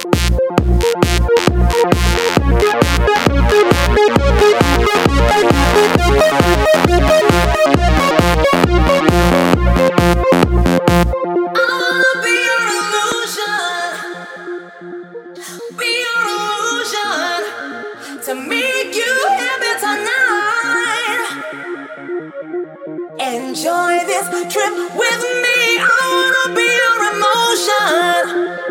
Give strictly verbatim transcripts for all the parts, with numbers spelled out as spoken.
To make you happy tonight. Enjoy this trip with me. I wanna be your emotion.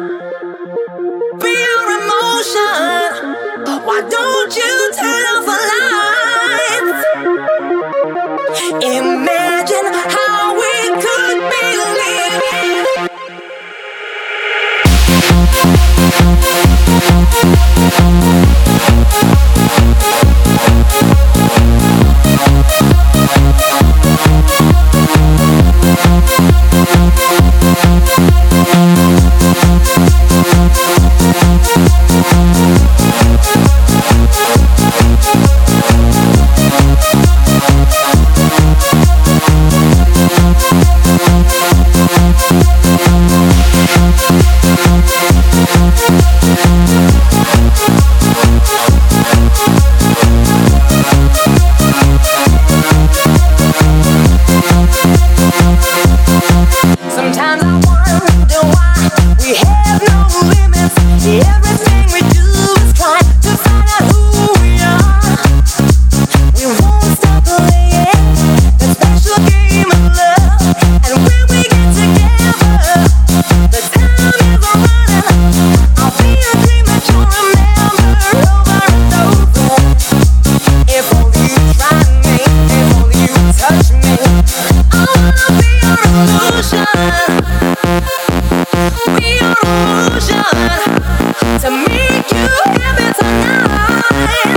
Be your emotion. Why don't you turn off the lights? Imagine how we could be living. Sometimes I wonder why we have no limits. Everything we do is try to find out who we are. We won't stop playing that special game of love. And when we get together, the time is running. I'll be a dream that you'll remember over and over. If only you try me, if only you touch me. I wanna be your illusion. Be your illusion. To make you happy tonight.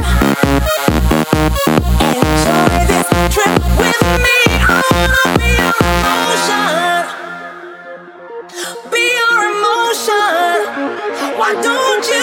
Enjoy this trip with me. I wanna be your emotion. Be your emotion. Why don't you